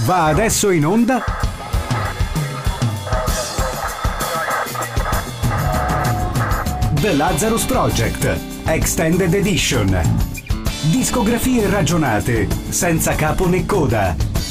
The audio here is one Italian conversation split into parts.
Va adesso in onda The Lazarus Project Extended Edition. Discografie ragionate, senza capo né coda.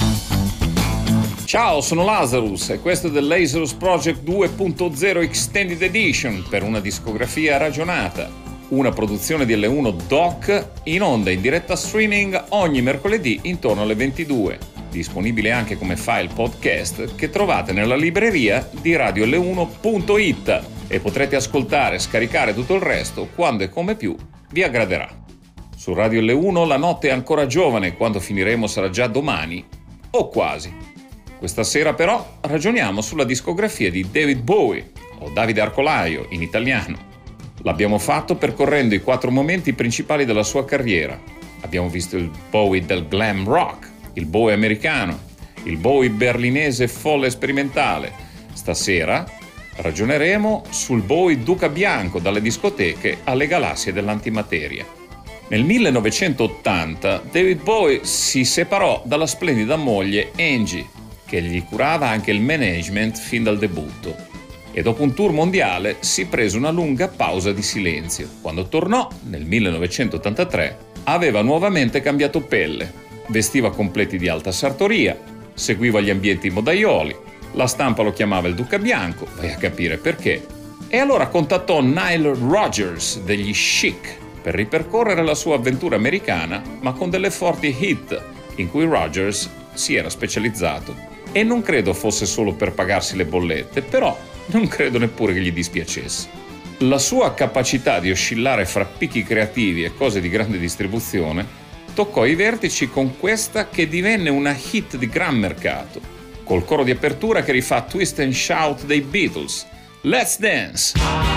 Ciao, sono Lazarus e questo è The Lazarus Project 2.0 Extended Edition per una discografia ragionata. Una produzione di L1 Doc in onda in diretta streaming ogni mercoledì intorno alle 22. Disponibile anche come file podcast che trovate nella libreria di radiol1.it e potrete ascoltare e scaricare tutto il resto quando e come più vi aggraderà. Su Radio L1 la notte è ancora giovane, quando finiremo sarà già domani, o quasi. Questa sera però ragioniamo sulla discografia di David Bowie, o Davide Arcolaio in italiano. L'abbiamo fatto percorrendo i 4 momenti principali della sua carriera. Abbiamo visto il Bowie del glam rock, il Bowie americano, il Bowie berlinese folle sperimentale. Stasera ragioneremo sul Bowie Duca Bianco, dalle discoteche alle galassie dell'antimateria. Nel 1980 David Bowie si separò dalla splendida moglie Angie, che gli curava anche il management fin dal debutto, e dopo un tour mondiale si prese una lunga pausa di silenzio. Quando tornò nel 1983 aveva nuovamente cambiato pelle, vestiva completi di alta sartoria, seguiva gli ambienti modaioli, la stampa lo chiamava il Duca Bianco, vai a capire perché, e allora contattò Nile Rodgers degli Chic per ripercorrere la sua avventura americana, ma con delle forti hit in cui Rodgers si era specializzato. E non credo fosse solo per pagarsi le bollette, però non credo neppure che gli dispiacesse. La sua capacità di oscillare fra picchi creativi e cose di grande distribuzione toccò i vertici con questa che divenne una hit di gran mercato, col coro di apertura che rifà Twist and Shout dei Beatles, Let's Dance!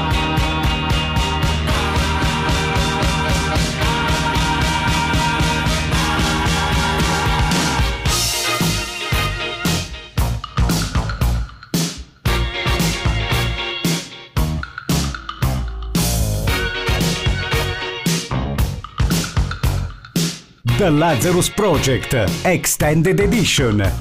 The Lazarus Project Extended Edition.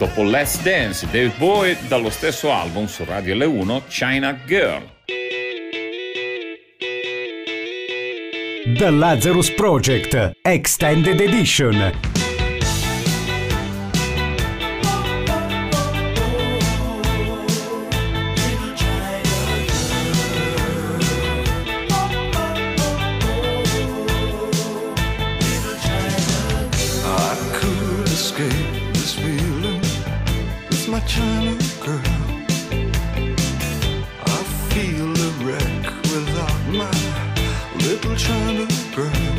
dopo Let's Dance, David Bowie, dallo stesso album su Radio L1, China Girl. The Lazarus Project Extended Edition. My China girl, I feel a wreck without my little China girl.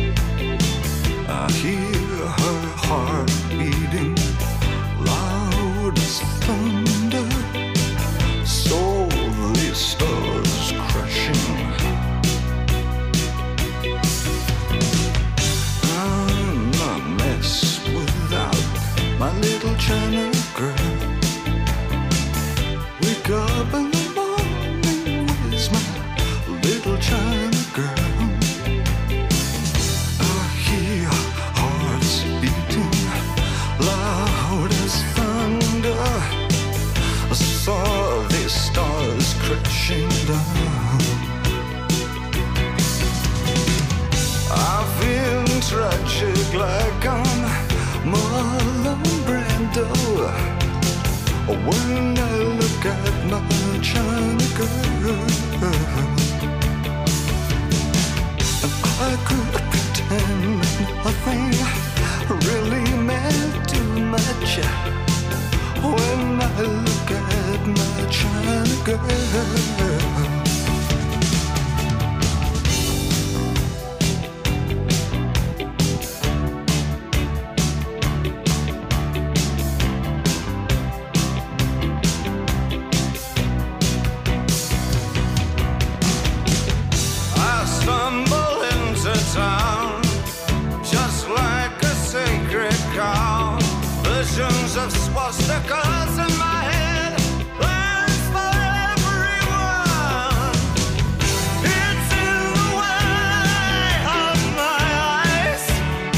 I hear her heart beating loud as thunder, so the stars crashing. I'm a mess without my little China girl. Wake up in the morning, where's my little China girl? I hear hearts beating loud as thunder. I saw the stars crashing down. I feel tragic like I'm Marlon Brando when I look at my China girl. And I could pretend nothing really meant too much when I look at my China girl. Just like a sacred cow, visions of swastikas in my head, plans for everyone. It's in the way of my eyes.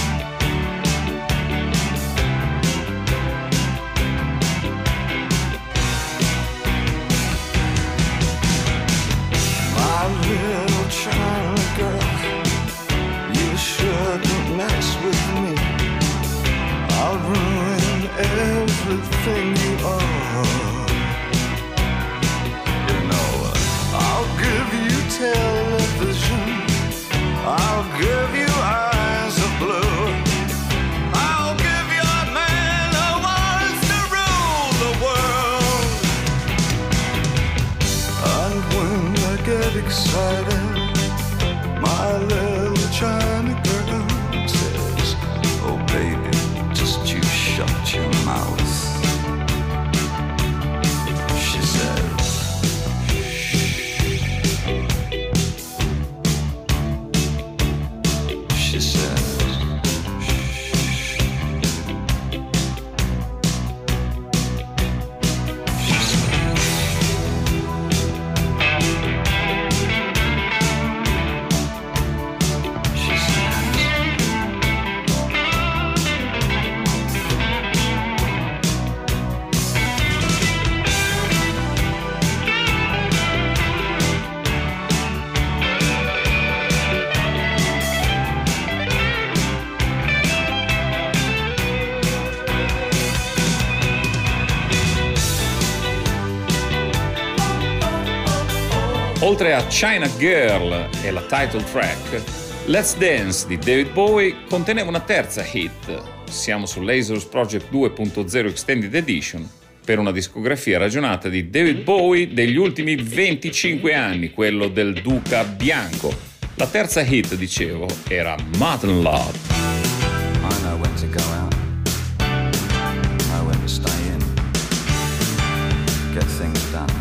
My little China girl, you shouldn't mess with me. I'll ruin everything you are. You know, I'll give you television, I'll give you eyes of blue, I'll give you a man who wants to rule the world. And when I get excited, my little China girl says, oh baby, just you shut your mouth. She says, she says, Oltre a China Girl e la title track, Let's Dance di David Bowie conteneva una terza hit. Siamo su Lazarus Project 2.0 Extended Edition per una discografia ragionata di David Bowie degli ultimi 25 anni, quello del Duca Bianco. La terza hit, dicevo, era Modern Love. I know when to go out, I know when to stay in, get things done.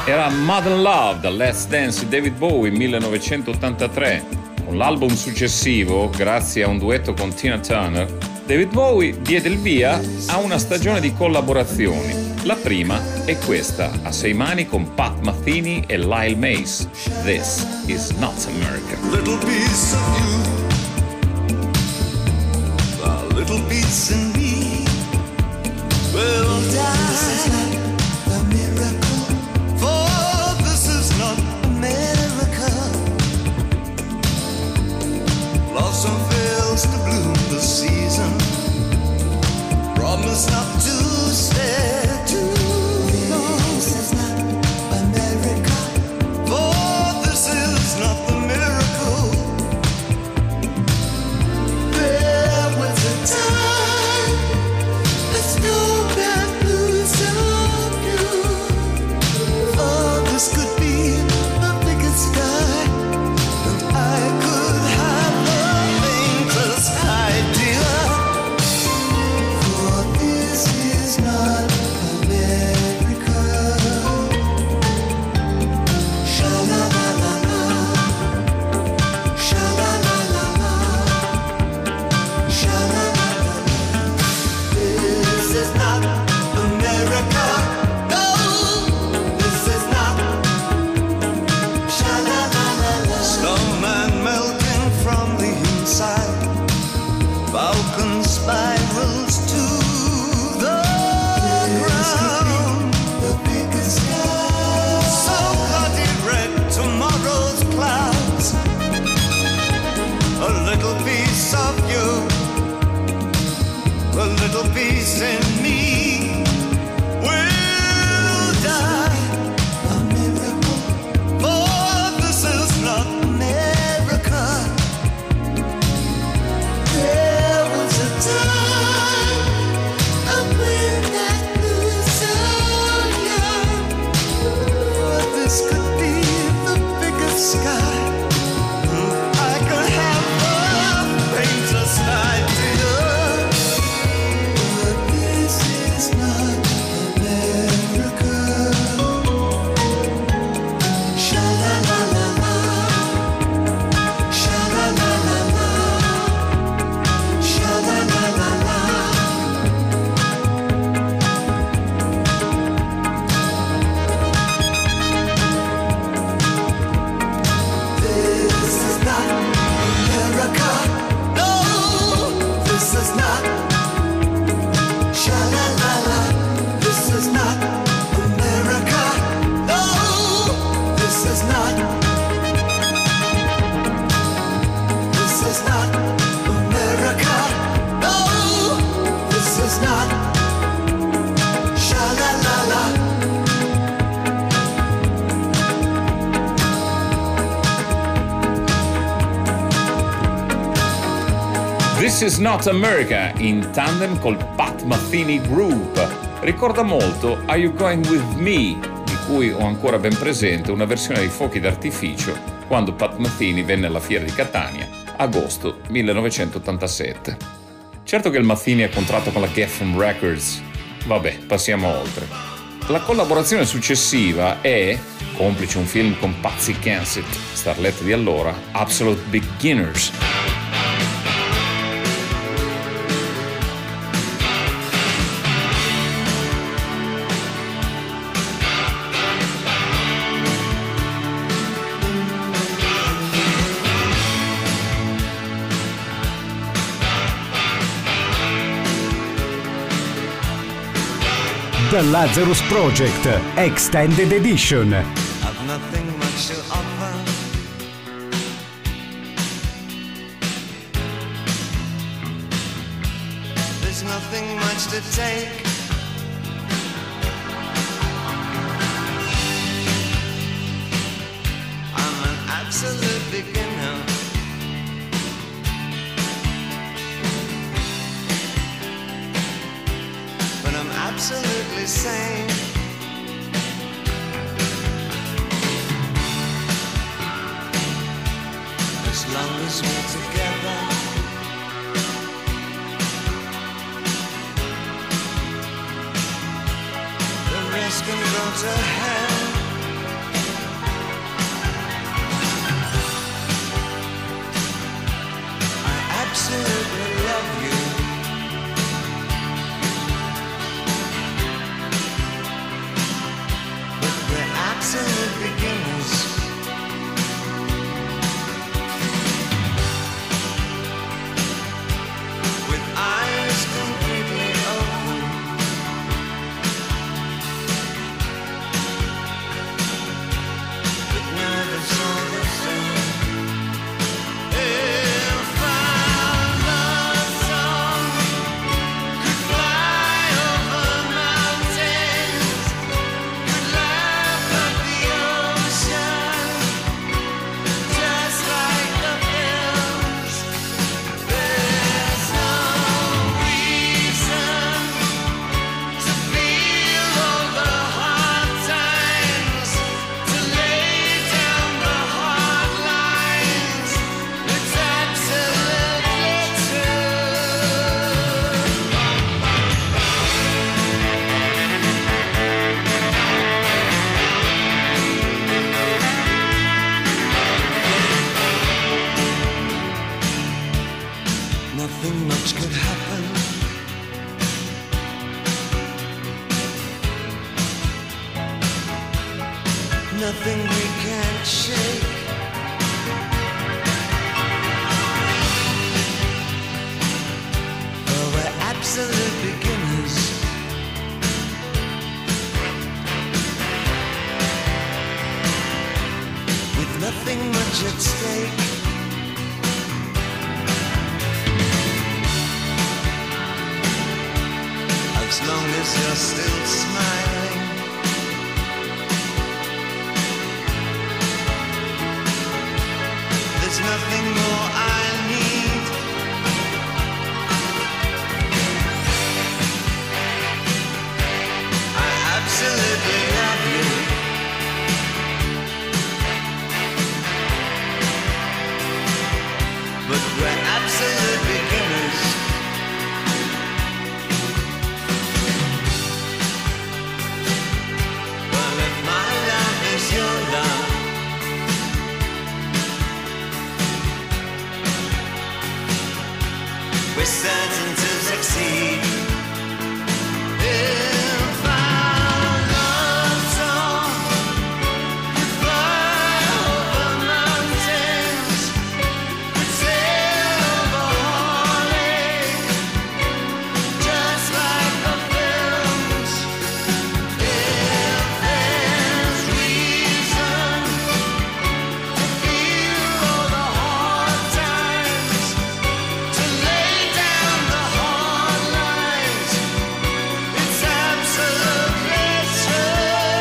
Era Modern Love da Let's Dance di David Bowie 1983. Con l'album successivo, grazie a un duetto con Tina Turner, David Bowie diede il via a una stagione di collaborazioni. La prima è questa, a 6 mani con Pat Metheny e Lyle Mace. This is not America. Little piece of you, a little piece in me will die. This is not a miracle, for this is not America. Blossom fails to bloom this season, promise not to stay too long. This is not America, for this is not the miracle. There was a time the snowman blew so blue, for this could be the biggest sky, and I could have the faintest idea, for this is not America. Sha-la-la-la-la, sha-la-la-la-la, sha-la-la-la-la. This is not America. No, this is not. Sha-la-la-la-la. Snowman melting from the inside, Falcon spirals to the ground. The biggest sky, so bloody red, tomorrow's clouds. A little piece of you, a little piece in me will die. A miracle, for this is not America. There was a time when that blew so young, for this could be the biggest sky. I could have the faintest idea, but this is not America. Sha-la-la-la-la, sha-la-la-la-la, sha-la-la-la-la. This is not America. No, this is not. Sha-la-la-la. This is not America. No, this is not. This is not America. No, this is not. Sha-la-la-la. This is not America in tandem col Pat Metheny Group. Ricorda molto Are You Going With Me, di cui ho ancora ben presente una versione dei fuochi d'artificio quando Pat Metheny venne alla fiera di Catania, agosto 1987. Certo che il Metheny ha contratto con la Geffen Records. Vabbè, passiamo oltre. La collaborazione successiva è, complice un film con Patsy Kensit, starletta di allora, Absolute Beginners. The Lazarus Project Extended Edition. I've nothing much to offer. There's nothing much to take. I'm an absolute beginner. But I'm absolutely sane. As long as we're together, the rest can go to hell. nothing much could happen. Nothing we can't shake. Well, we're absolute beginners. With nothing much at stake. As long as you're still smiling. There's nothing more I need. I absolutely love you. But we're absolute beginners. Well, if my love is your love, we're certain to succeed. If our love song could fly over mountains, could sail over Hawley, just like the films. If there's reason to feel all the hard times, to lay down the hard lines, it's absolutely true.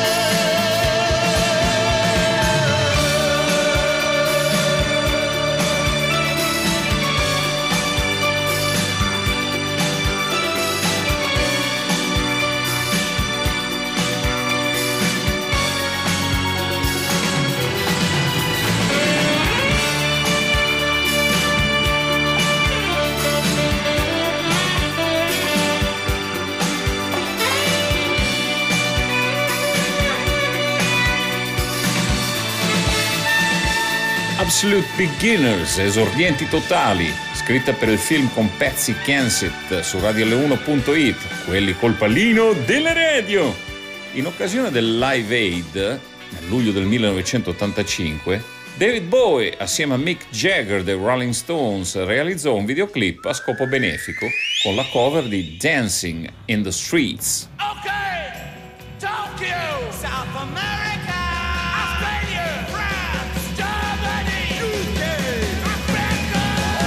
Absolute Beginners, esordienti totali, scritta per il film con Patsy Kensit su radiolle1.it, quelli col pallino delle radio. In occasione del Live Aid, nel luglio del 1985, David Bowie, assieme a Mick Jagger dei Rolling Stones, realizzò un videoclip a scopo benefico con la cover di Dancing in the Streets. Okay, Tokyo, South America, Australia, France, Germany, UK, Africa.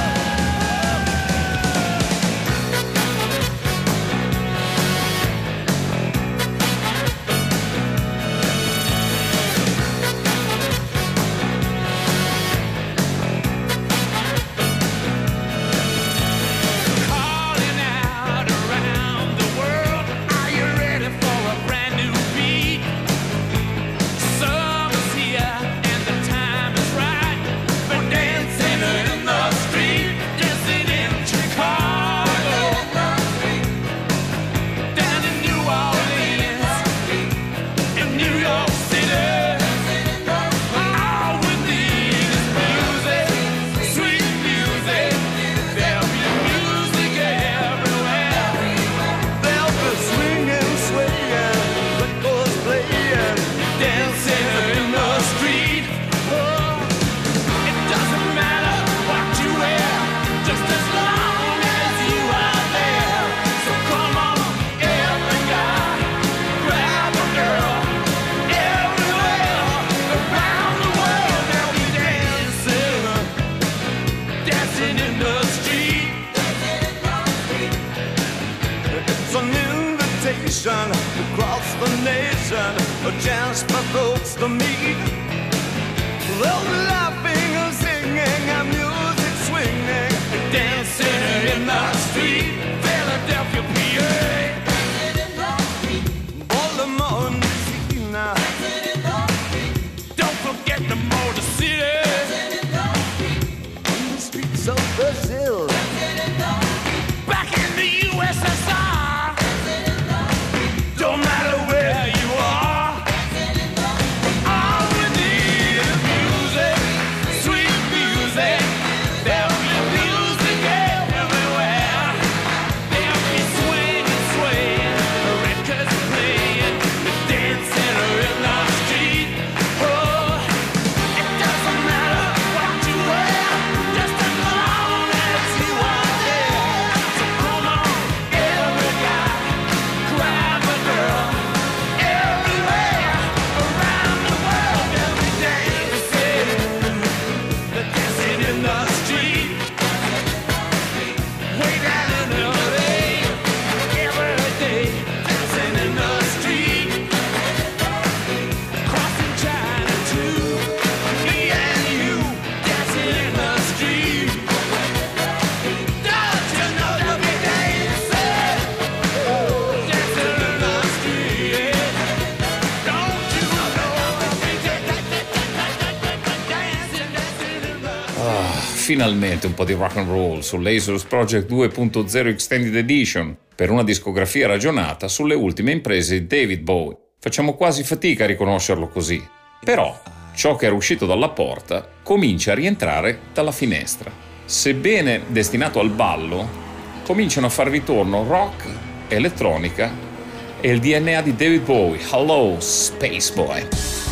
Calling out around the world, are you ready for a brand new beat? Summer's here and the time is right for dancing in the street, dancing in Chicago, down in New Orleans, in New York City. All we need is music, sweet music. There'll be music everywhere. There'll be swinging, swaying, records playing, dancing in the street. Oh, it doesn't matter what you wear, just as long as you are there. So come on, every guy, grab a girl. Everywhere around the world, they'll be dancing, dancing in the street. It's an invitation across the nation, a chance for folks to meet. They'll be laughing and singing and music swinging, dancing in the street. Philadelphia, PA, Baltimore, Messina. Don't forget the Motor City, in the streets of Brazil, back in the USSR. Don't matter where you are, all we need is music, sweet music. There'll be music everywhere. finalmente un po' di rock and roll su Lazarus Project 2.0 Extended Edition per una discografia ragionata sulle ultime imprese di David Bowie. Facciamo quasi fatica a riconoscerlo così, però ciò che era uscito dalla porta comincia a rientrare dalla finestra. Sebbene destinato al ballo, cominciano a far ritorno rock, elettronica e il DNA di David Bowie. Hello, Space Boy.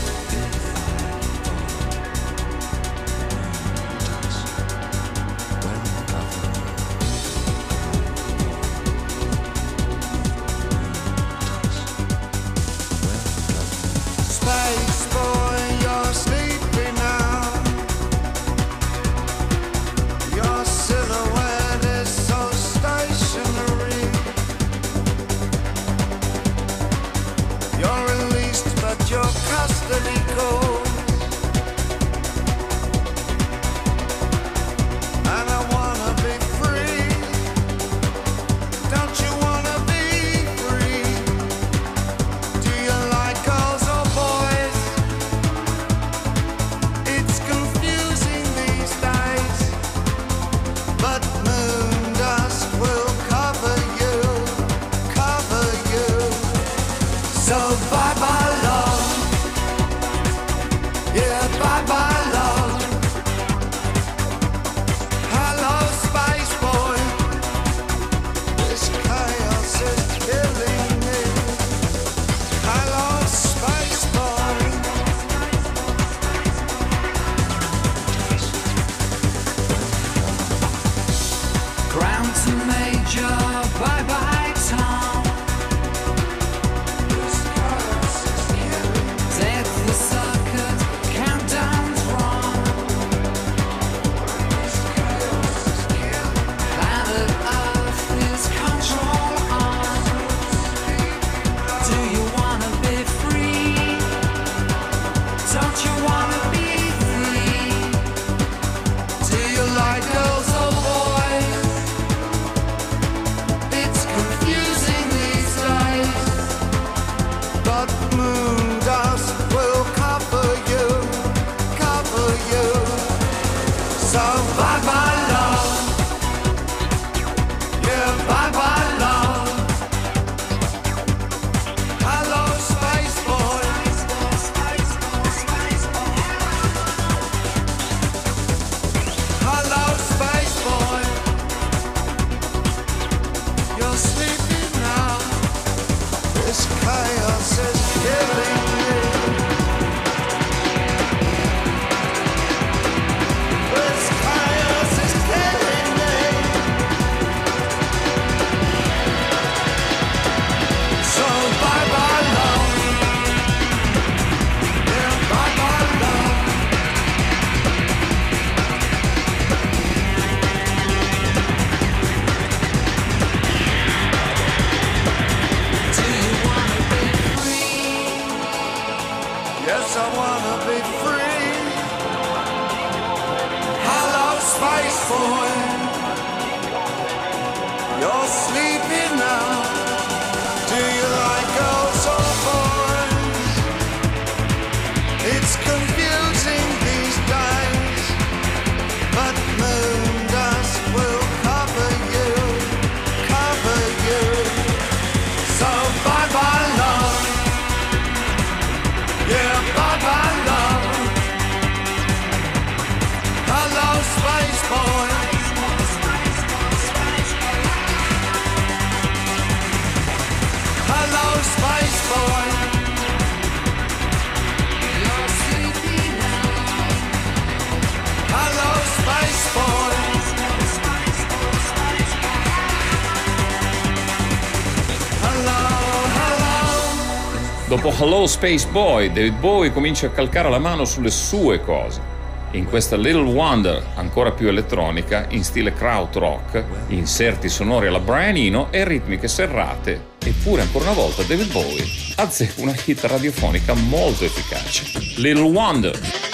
Dopo Hello Space Boy, David Bowie comincia a calcare la mano sulle sue cose. In questa Little Wonder, ancora più elettronica, in stile krautrock, inserti sonori alla Brian Eno e ritmiche serrate, eppure ancora una volta David Bowie azzecca una hit radiofonica molto efficace. Little Wonder.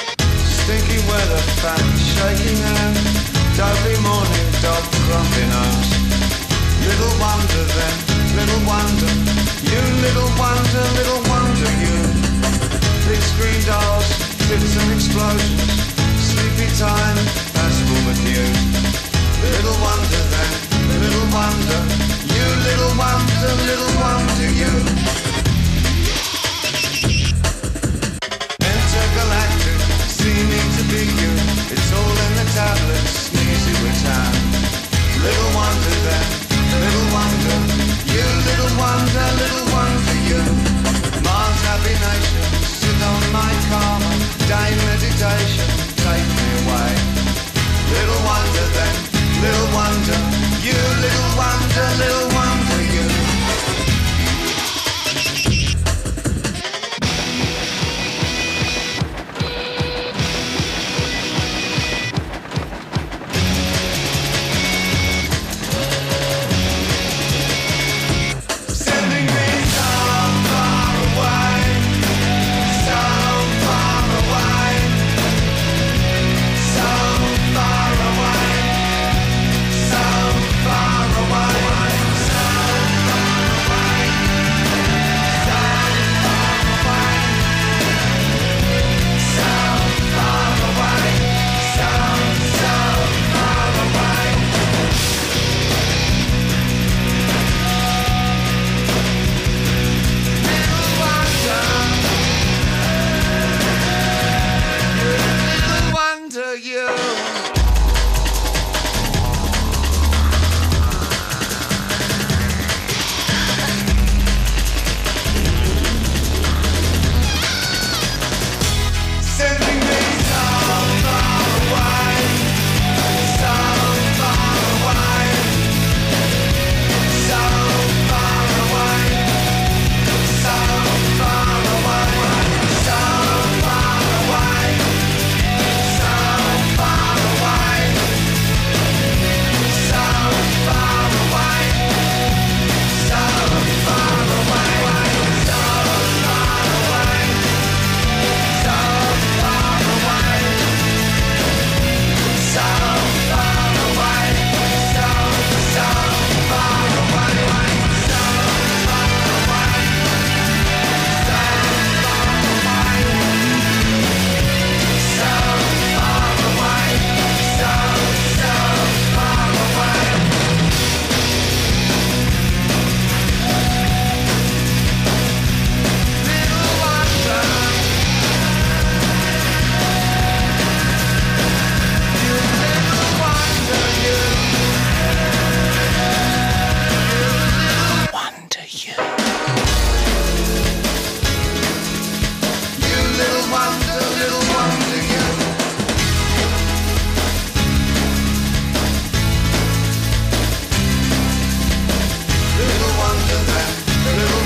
Stinky weather, fat shaking hand, dopey morning dog grumpy nose. Little wonder then, little wonder, you little wonder you. Big screen dolls, fits and explosions, sleepy time, that's full with you.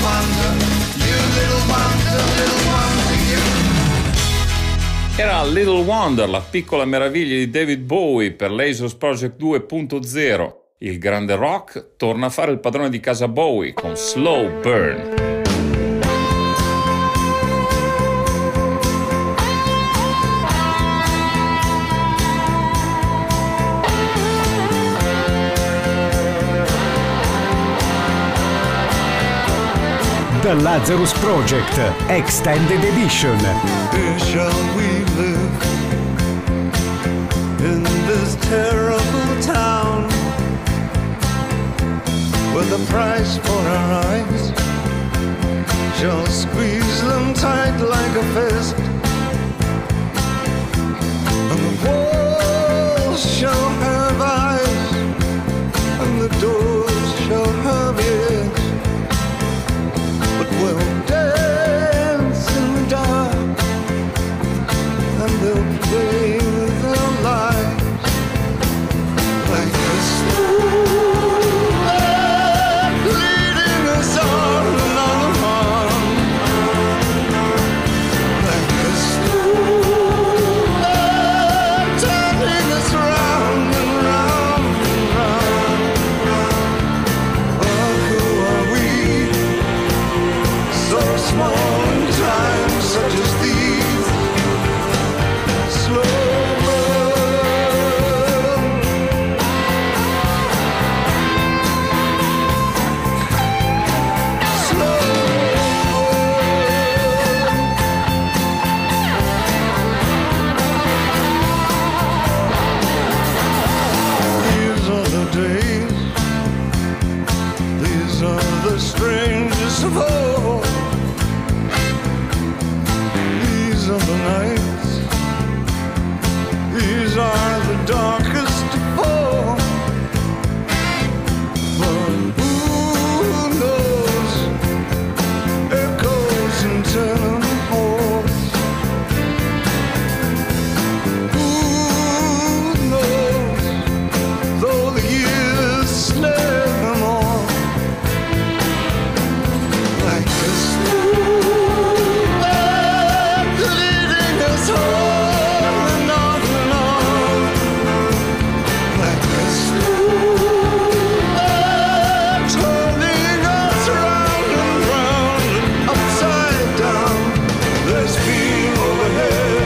wonder, you little wonder you. Era Little Wonder, la piccola meraviglia di David Bowie per Lasers Project 2.0. Il grande rock torna a fare il padrone di casa Bowie con Slow Burn. The Lazarus Project Extended Edition. Where shall we live in this terrible town, where the price for our eyes shall squeeze them tight like a fist, and the walls shall have eyes, and the doors shall have ears. But we'll dance in the dark, and they'll play with their lives like a storm leading us on and on, like a storm turning us round and round and round. Oh, who are we? So small in times such as these, slow burn, slow burn. These are the days, these are the strangest of all. These are the nights, these are the darkest of all. But who knows, echoes in tenement halls. Who knows, though the years snare them all, like a storm leading us on and on and on, like a storm turning us round and round and upside down. There's fear overhead,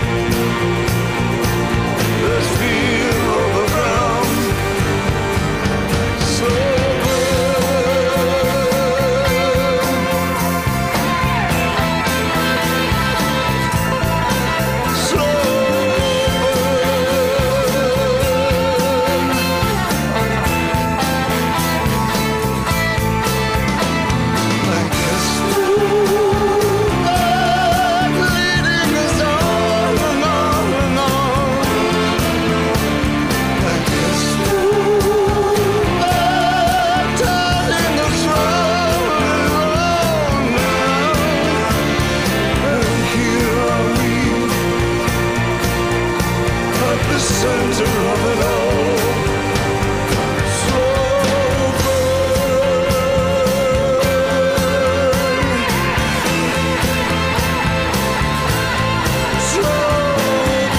there's fear overground. Slow center of it all, slow burn, slow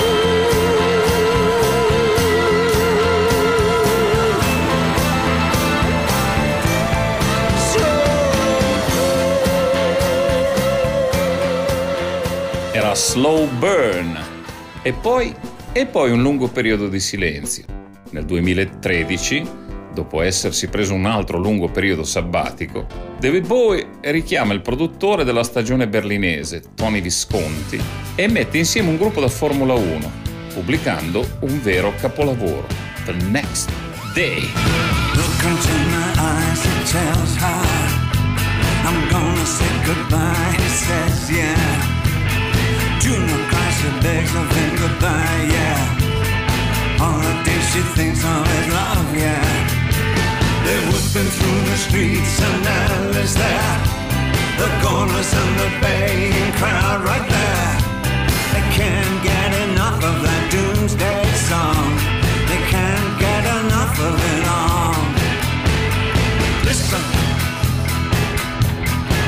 burn. Era Slow Burn. E poi un lungo periodo di silenzio. Nel 2013, dopo essersi preso un altro lungo periodo sabbatico, David Bowie richiama il produttore della stagione berlinese, Tony Visconti, e mette insieme un gruppo da Formula 1, pubblicando un vero capolavoro, The Next Day. Look into my eyes, it tells her I'm gonna say goodbye, he says, yeah. Junior cries, she begs of him goodbye, yeah. All the days she thinks of his love, yeah. They're whipping through the streets and Alice there. The chorus and the baying crowd right there. They can't get enough of that doomsday song. They can't get enough of it all. Listen.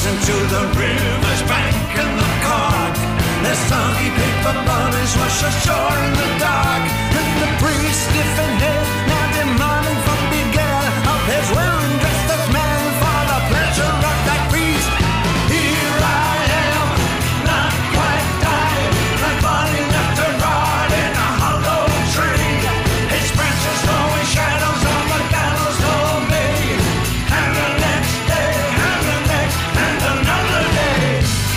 listen to the river's bank and the cork. The soggy paper bodies wash ashore in the dark. And the priest, stiff in head, now demanding from Big Al of his wearing dressed as man for the pleasure of that feast. Here I am, not quite died, my body left to rot in a hollow tree. Its branches throwing shadows on the gallows for me. And the next day, and the next, and another day.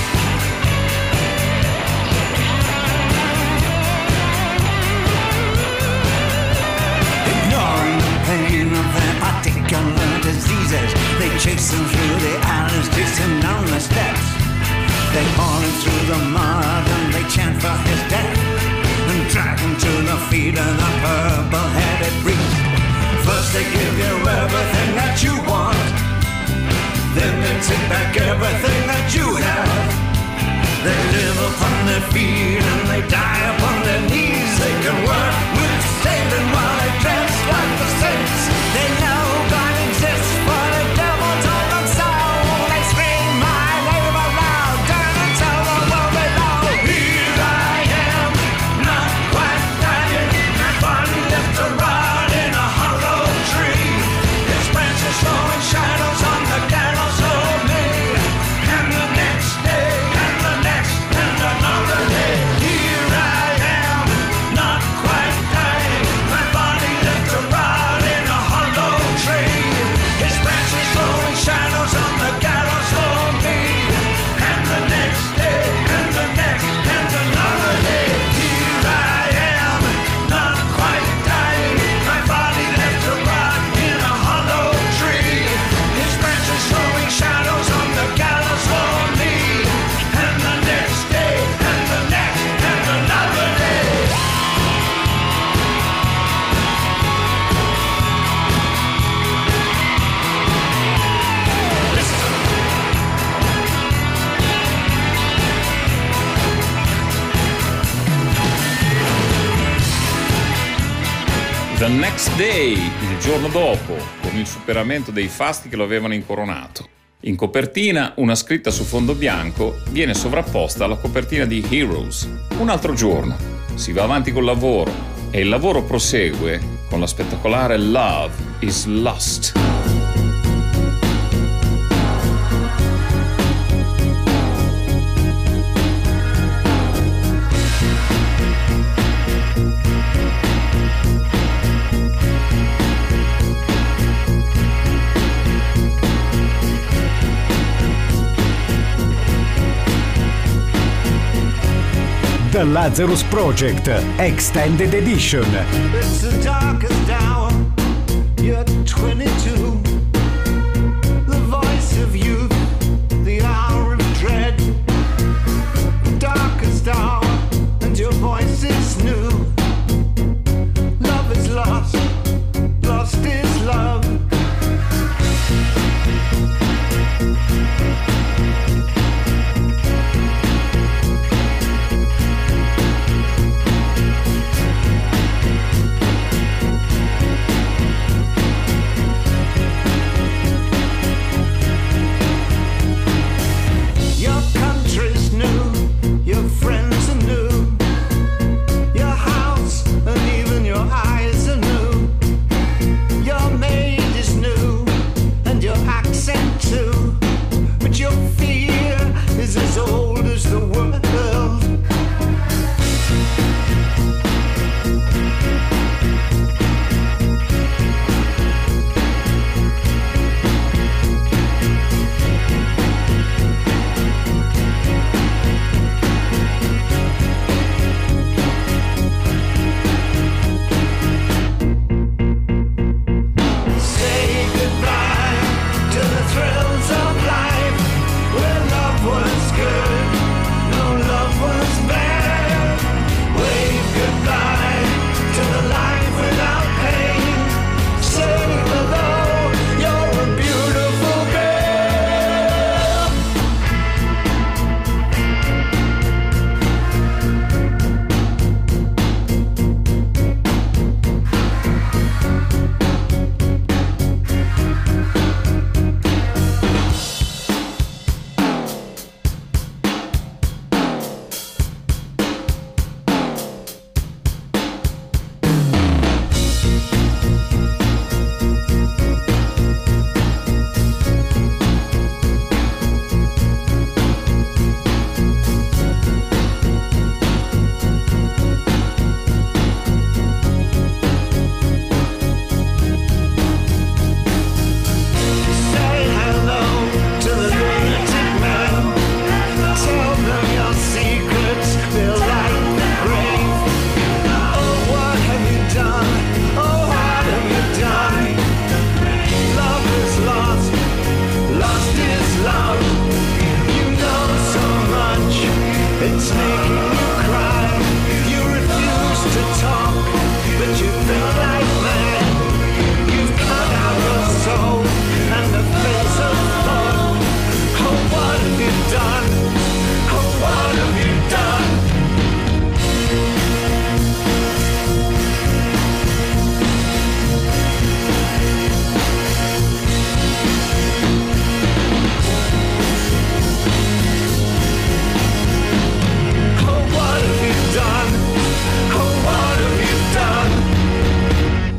Ignoring the pain of their particular diseases, they chase him through the alleys, chase him down the steps. They haul him through the mud and they chant for his death, and drag him to the feet of the purple-headed priest. First they give you everything that you want, then they take back everything that you have. They live upon their feet and they die upon their knees. They can work with Satan while they dress like the saints. They know God exists, but the devil told them so. They scream my name aloud, turn and tell the world they know. Here I am, not quite dying, my body left to rot in a hollow tree. Its branches throwing shadows on the gallows of me. And the next day, and the next, and another day. Here I am, not quite dying, my body left to rot in a hollow tree. Its branches throwing shadows on the gallows for me. And the next day, and the next, and another day. Here I am, not quite dying, my body left to rot in a hollow tree. Its branches throwing shadows on the gallows for me. And the next day, and the next, and another day. The Next Day, il giorno dopo, con il superamento dei fasti che lo avevano incoronato. In copertina, una scritta su fondo bianco viene sovrapposta alla copertina di Heroes. Un altro giorno, si va avanti col lavoro e il lavoro prosegue con la spettacolare Love is Lost. The Lazarus Project Extended Edition. It's the darkest hour, you're 22. The voice of youth, the hour of dread. The darkest hour, and your voice is new. Love is lost, lost is love.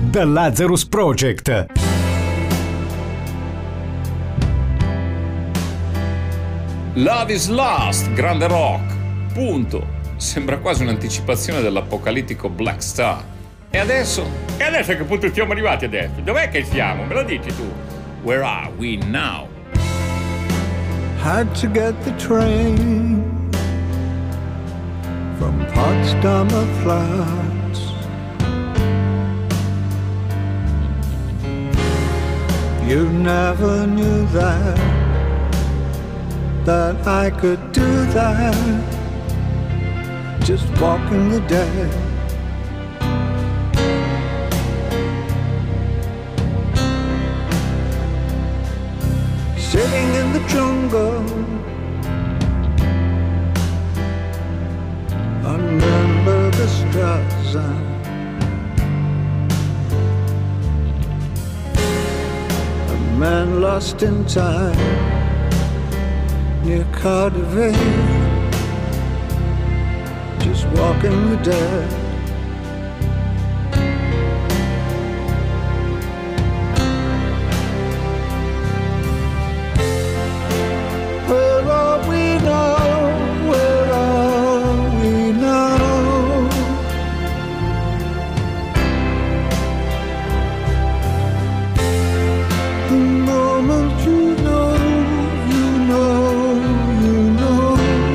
The Lazarus Project. Love is Lost, grande rock, punto. Sembra quasi un'anticipazione dell'apocalittico Black Star. E adesso? E adesso a che punto siamo arrivati adesso? Dov'è che siamo? Me lo dici tu? Where are we now? Had to get the train from Potsdamer Platz. You never knew that I could do that, just walking the dead. Sitting in the jungle under the Straße, a man lost in time near Cardiff, just walking the dead. Where are we now? Where are we now? The moment you know, you know, you know.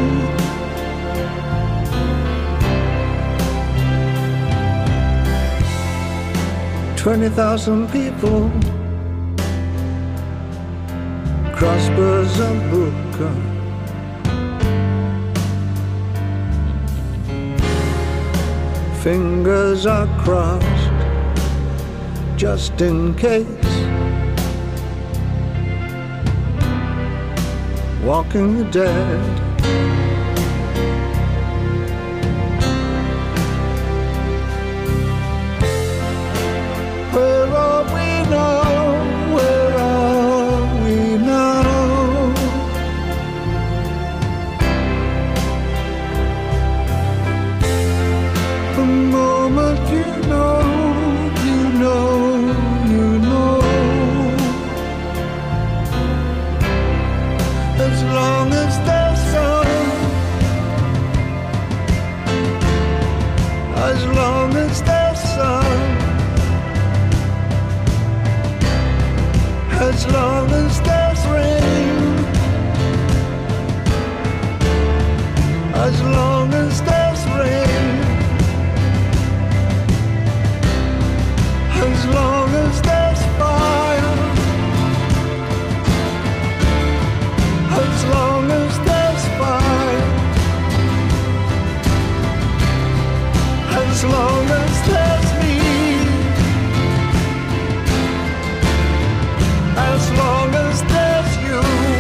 20,000 people cross Berzabuka. Fingers are crossed just in case. Walking the dead. Where are we now? Where are we now? The moment you know, you know, you know. As long as there's sun, as long as there's sun, as long as there's rain, as long as there's rain, as long as there's fire, as long as there's fire, as long as there's me, as long as there's you.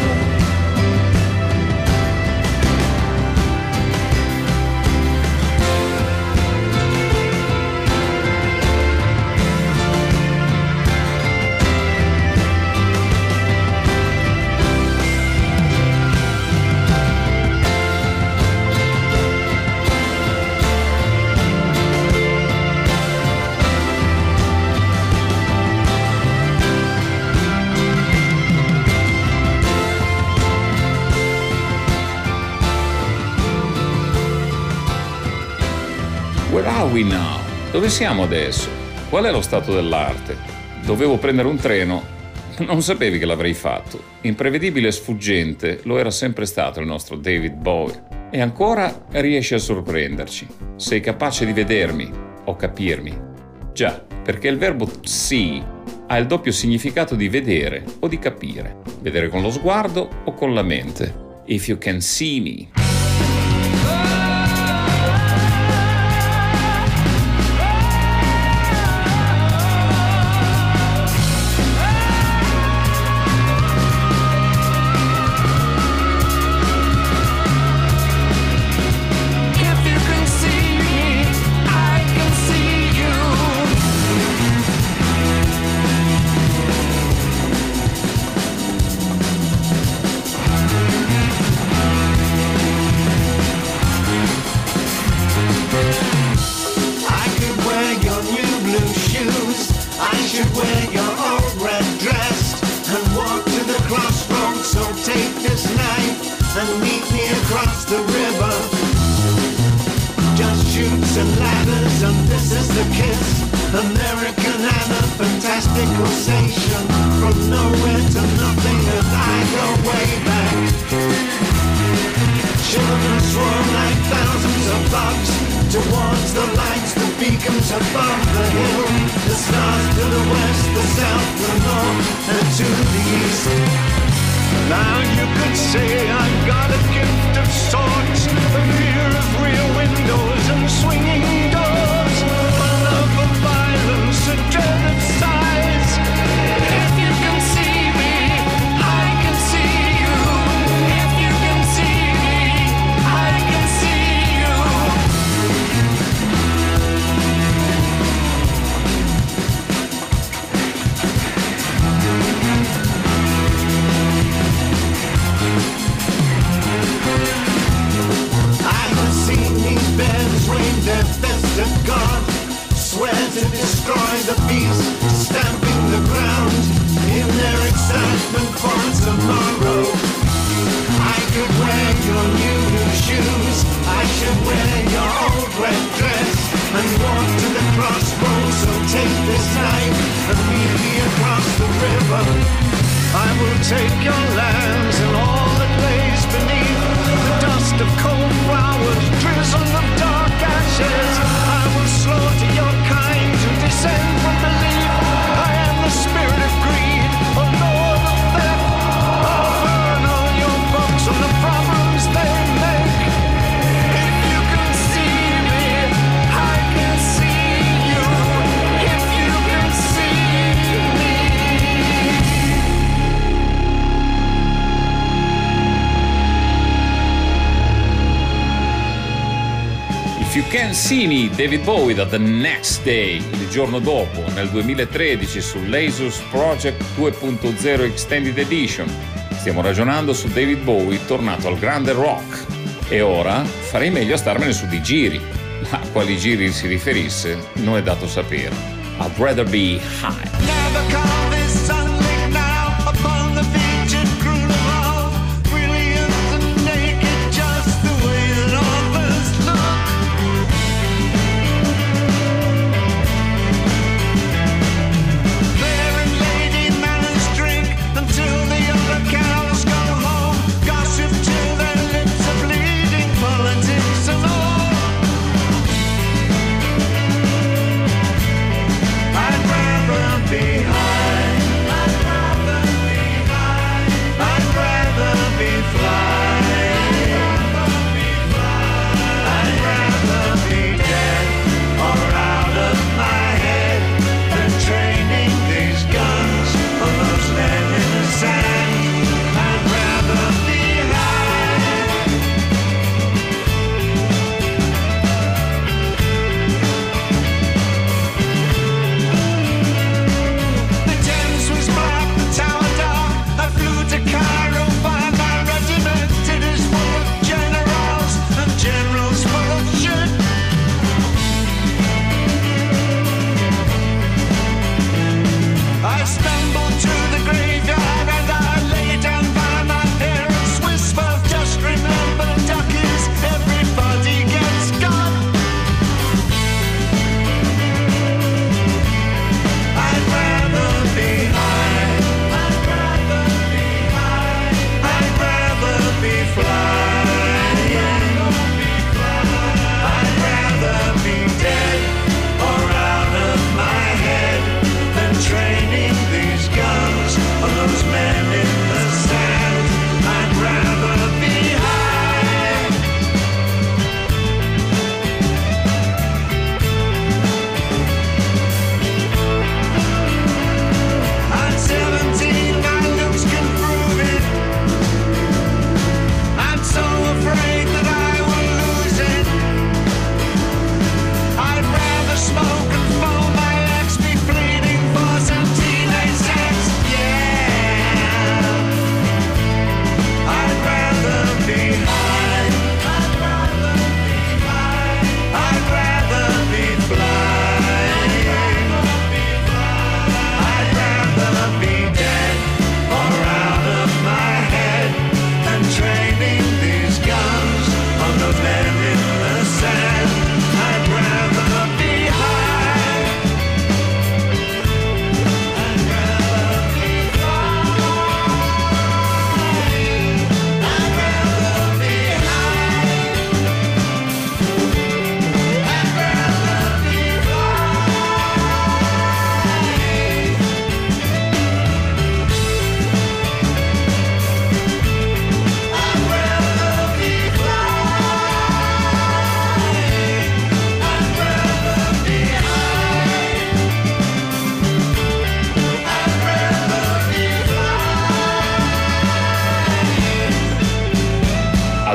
Where are we now? Dove siamo adesso? Qual è lo stato dell'arte? Dovevo prendere un treno? Non sapevi che l'avrei fatto. Imprevedibile e sfuggente lo era sempre stato il nostro David Bowie. E ancora riesci a sorprenderci. Sei capace di vedermi o capirmi. Già, perché il verbo see ha il doppio significato di vedere o di capire. Vedere con lo sguardo o con la mente. If you can see me. so take this knife and meet me across the river. Just shoots and ladders, and this is the kiss. American and a fantastical station. From nowhere to nothing, and I go way back. Children swarm like thousands of bugs towards the lights, the beacons above the hill. The stars to the west, the south, the north, and to the east. Now you could say I've got a gift of sorts, a fear of rear windows and swinging doors, a love of violence, a dread of size. If you can see me, I can see you. If you can see me, I can see you. I have seen these bands rain their best at God, swear to destroy the beast, stamping the ground in their excitement for tomorrow. I could wear your new shoes, I should wear your old red dress, and walk to the crossroads. So take this knife and meet me across the river. I will take your lands and all that lays beneath, the dust of cold flowers, drizzle of dark ashes. I will slaughter your kind to descend from belief. I am the spirit of greed, a lord of theft. I'll burn all your books and the problems they make. If you can see me, I can see you. If you can see me. If You Can See Me, David Bowie da The Next Day, il giorno dopo, nel 2013 su Lasers Project 2.0 Extended Edition. Stiamo ragionando su David Bowie tornato al grande rock. E ora farei meglio a starmene su di giri. A quali giri si riferisse non è dato sapere. I'd rather be high. Never call this sunlight now upon the beach at Grunewald. Brilliant and naked, just the way that authors look. Fair and lady manners drink until the other cows go home. Gossip till their lips are bleeding, politics and all. I'd rather be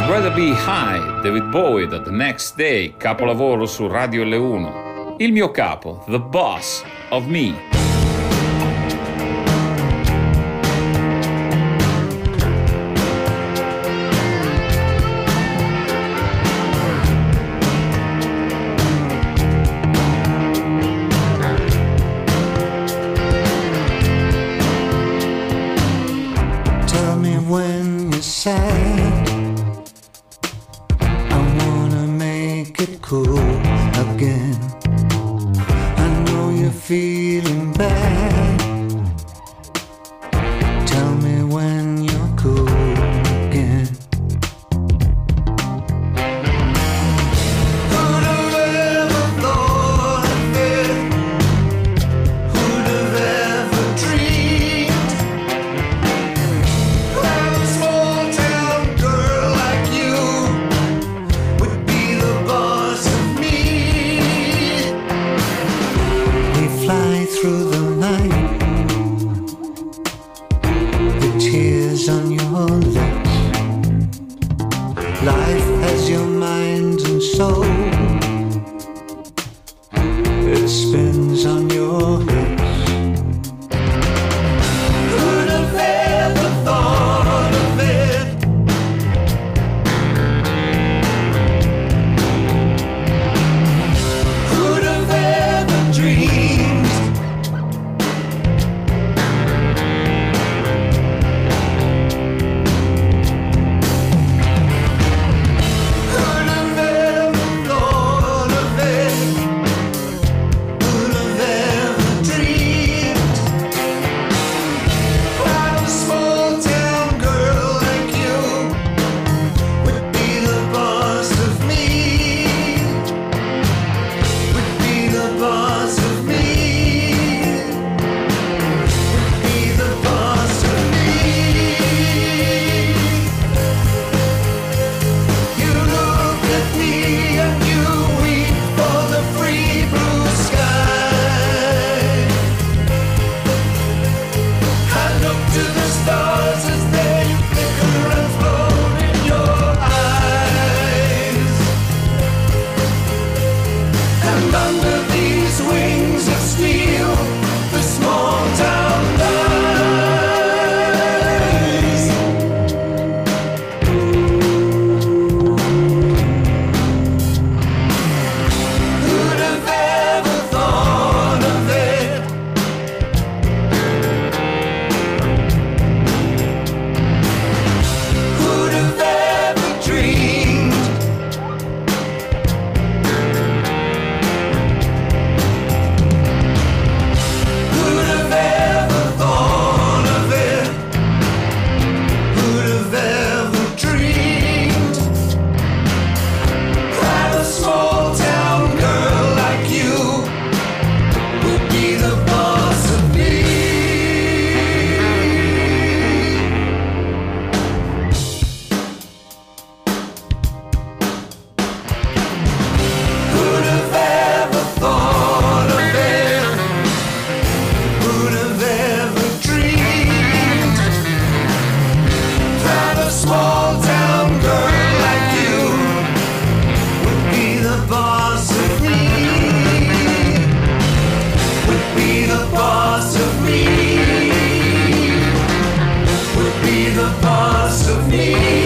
Rather Be High, David Bowie da The Next Day, capolavoro su Radio L1. Il mio capo, The Boss of Me. Tell me when you're sad, I wanna make it cool again. I know you're feeling bad. Tell me when you're cool again. Who'd have ever thought of it? Who'd have ever dreamed that a small town girl like you would be the boss of me? We fly through the night, the tears on your lips. Life has your mind and soul. It spins on your hips. Who'd have ever thought of it? Who'd have ever dreamed Who'd have ever thought of it? Who'd have ever dreamed that a small town girl like you would be the boss of me? Would be the boss of me? Would be the boss of me? You look at me and you weep for the free blue sky. I look to the stars as they flicker and float in your eyes. And under these wings of steel, the small town lies. Who'd have ever thought of it? Who'd have ever dreamed Who'd have ever thought of it? Who'd have ever dreamed that a small town girl like you would be the boss of me? Who'd have ever thought of it? Who'd have ever dreamed that a small town girl like you would be the boss of me? Would be the boss of me? Would be the boss of me?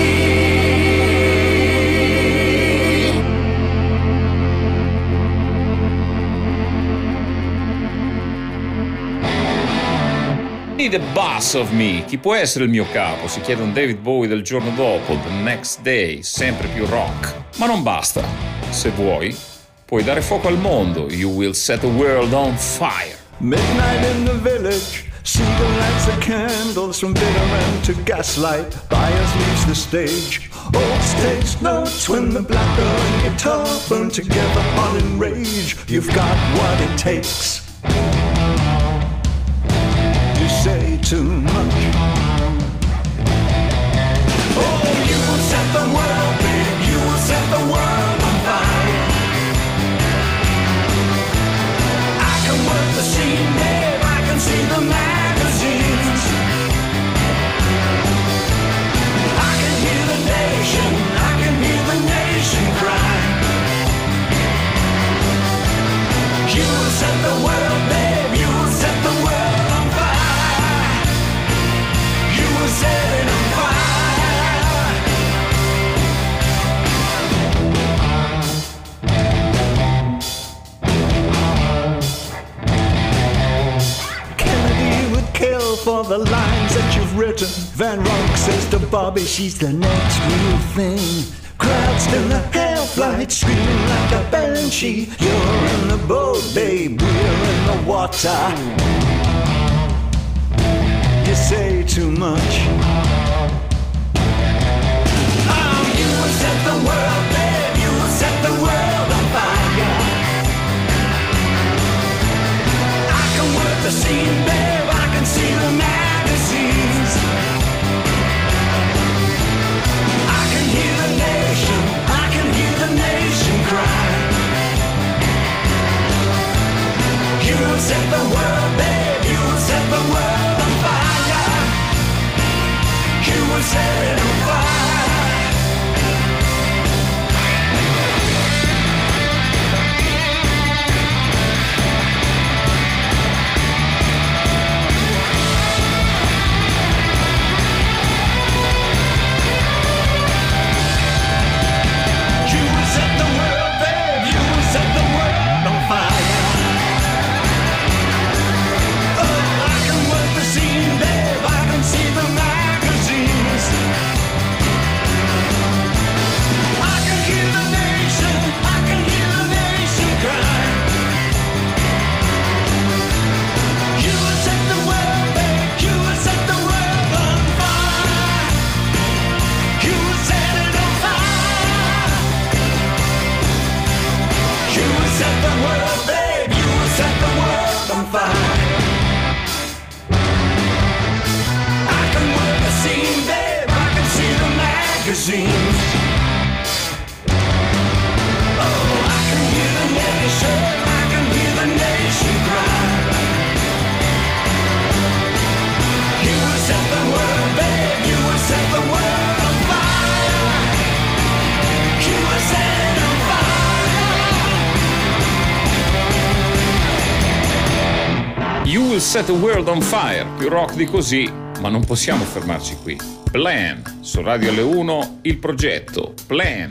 The Boss of Me, chi può essere il mio capo? Si chiede un David Bowie del giorno dopo, The Next Day, sempre più rock. Ma non basta. Se vuoi, puoi dare fuoco al mondo. You will set the world on fire. Midnight in the village, Cedar lights the candles from bitter end to gaslight. Byers leaves the stage. Old stage notes when the black girl and guitar burn together on in rage. You've got what it takes. You say too much. Oh, you will set the world, babe. You will set the world on fire. I can work the scene, babe. I can see the magazines. I can hear the nation. I Charleston. Van Ronk says to Bobby, she's the next new thing. Crowds in the half-light screaming like a banshee. You're in the boat, babe, we're in the water. You say too much. Oh, you will set the world, babe, you will set the world on fire. I can work the scene, babe, I can see the magazines. I can hear the nation, I can hear the nation cry. You will set the world, babe, you will set the world on fire. You will set it on fire. Set the World on Fire, più rock di così, ma non possiamo fermarci qui. Plan, su Radio L1, il progetto Plan.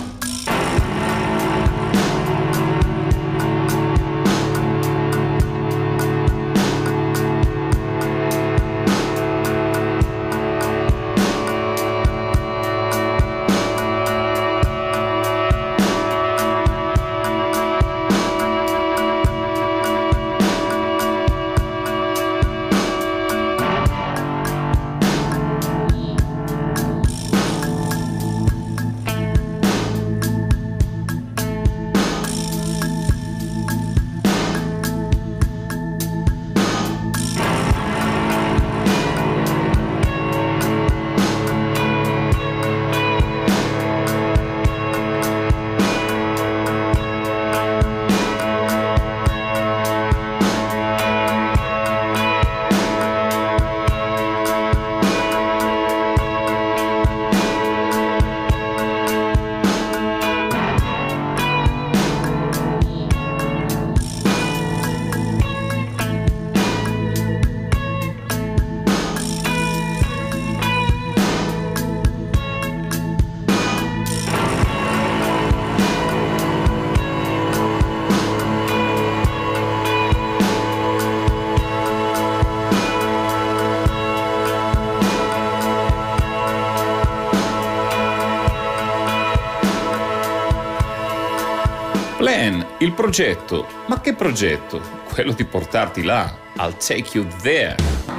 Plan, il progetto. Ma che progetto? Quello di portarti là. I'll take you there.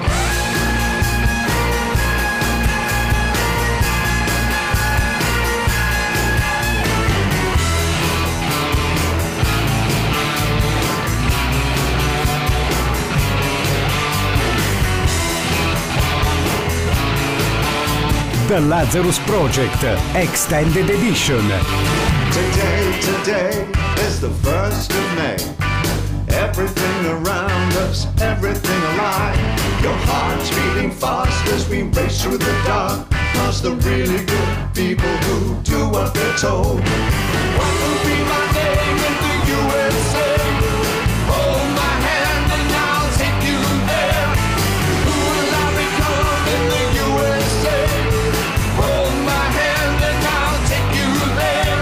The Lazarus Project Extended Edition. Today is the 1st of May. Everything around us, everything alive. Your heart's beating fast as we race through the dark. Past the really good people who do what they're told. What will be my name in the USA? Hold my hand and I'll take you there. Who will I become in the USA? Hold my hand and I'll take you there.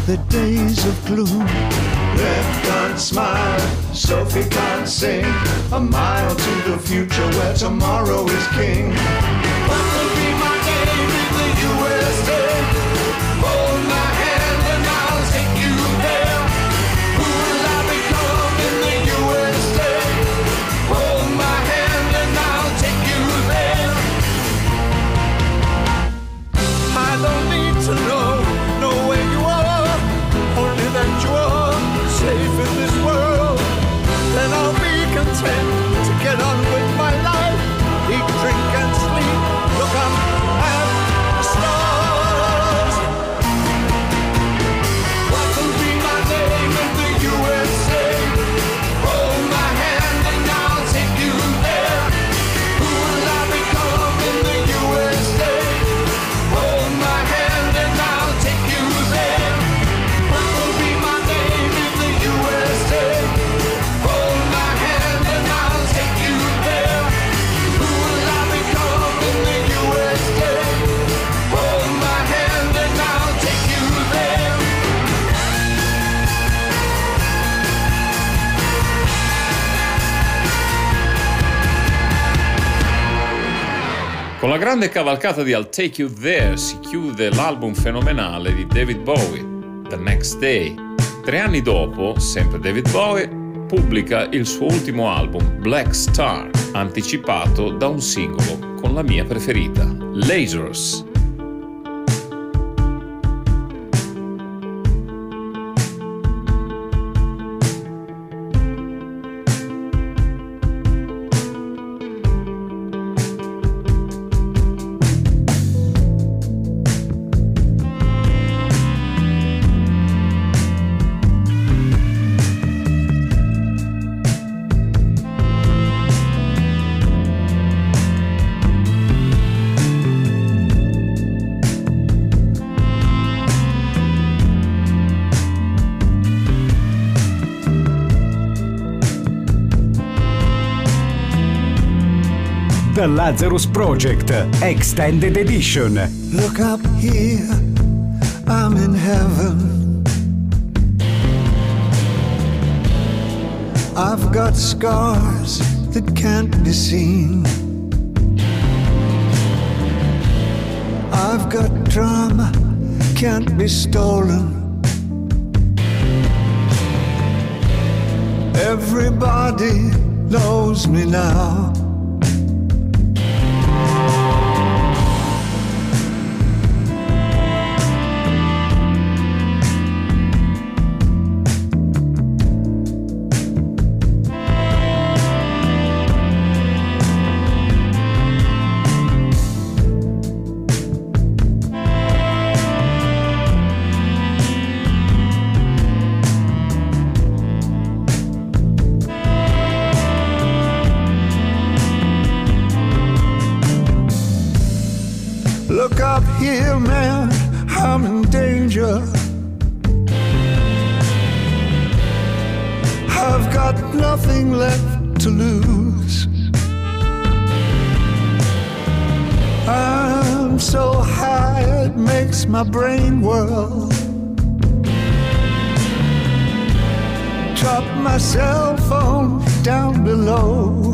the days of gloom. Red can't smile, Sophie can't sing. A mile to the future where tomorrow is king. What will be my name in the USA? Hold my hand and I'll take you there. Who will I become in the USA? Hold my hand and I'll take you there. I don't need to know where you are, only that you are safe in this world. Then I'll be content to get on with my life, eat, drink and sleep, look up at the stars. What will be my name in the USA? Hold my hand and I'll take you there. Who will I become in the USA? Hold my hand and I'll take you there. What will be my name in the USA? Hold my hand and I'll take you there. Who will I become in the USA? Hold my hand and I'll take you there. Con la grande cavalcata di I'll Take You There si chiude l'album fenomenale di David Bowie, The Next Day. 3 anni dopo, sempre David Bowie pubblica il suo ultimo album, Black Star, anticipato da un singolo con la mia preferita, Lasers. The Lazarus Project Extended Edition. Look up here, I'm in heaven. I've got scars that can't be seen. I've got drama, can't be stolen. Everybody knows me now. Look up here, man, I'm in danger. I've got nothing left to lose. I'm so high it makes my brain whirl. Drop my cell phone down below.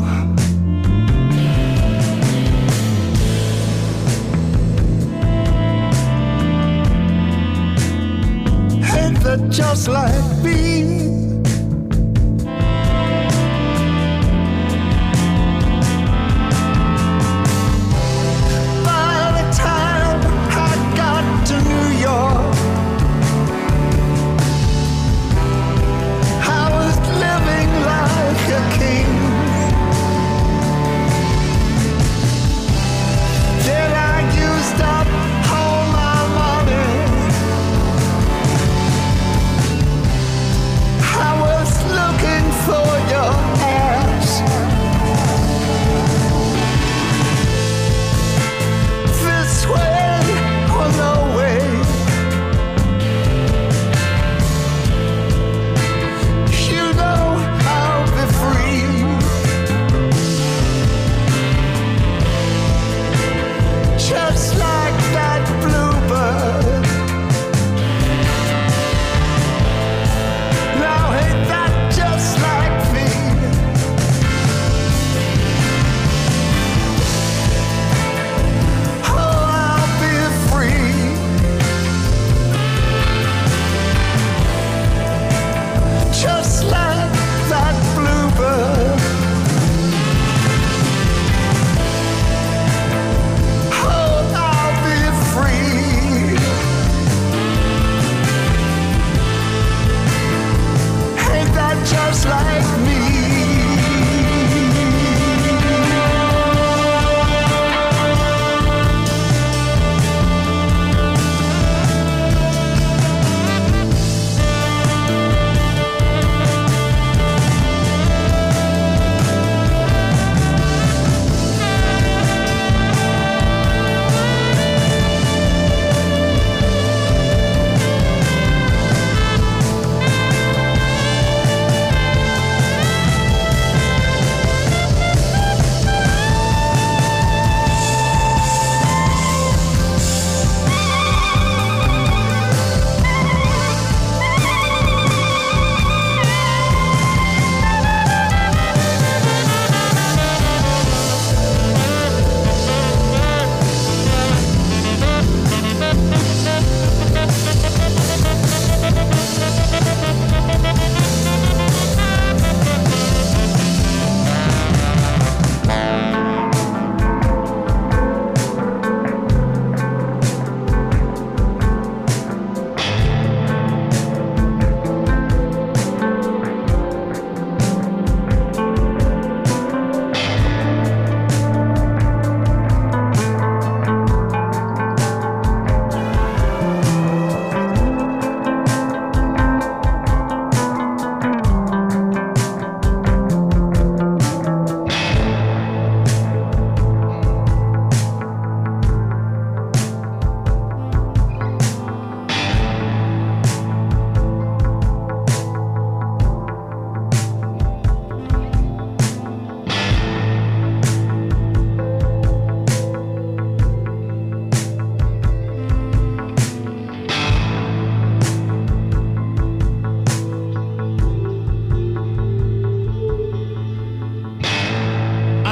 That just like me. By the time I got to New York, I was living like a king.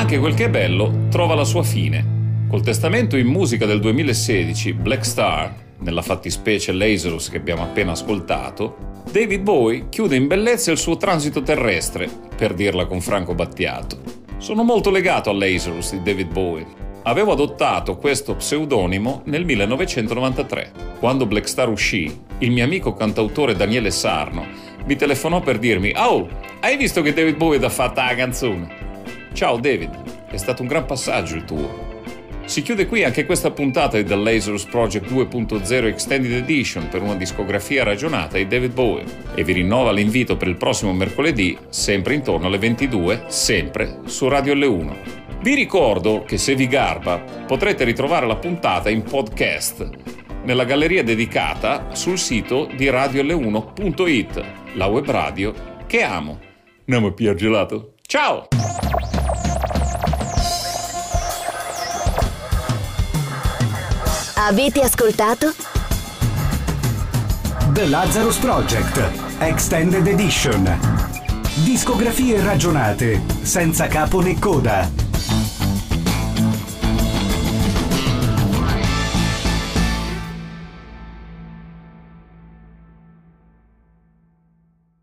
anche quel che è bello trova la sua fine. Col testamento in musica del 2016, Black Star, nella fattispecie Lazarus che abbiamo appena ascoltato, David Bowie chiude in bellezza il suo transito terrestre, per dirla con Franco Battiato. Sono molto legato a Lazarus di David Bowie. Avevo adottato questo pseudonimo nel 1993. Quando Black Star uscì, il mio amico cantautore Daniele Sarno mi telefonò per dirmi: «Oh, hai visto che David Bowie ha fatto la canzone?» Ciao David, è stato un gran passaggio il tuo. Si chiude qui anche questa puntata di The Lazarus Project 2.0 Extended Edition per una discografia ragionata di David Bowie e vi rinnova l'invito per il prossimo mercoledì, sempre intorno alle 22, sempre su Radio L1. Vi ricordo che se vi garba potrete ritrovare la puntata in podcast nella galleria dedicata sul sito di radiol1.it, la web radio che amo. Andiamo a pigliare gelato. Ciao! Avete ascoltato? The Lazarus Project Extended Edition. Discografie ragionate, senza capo né coda.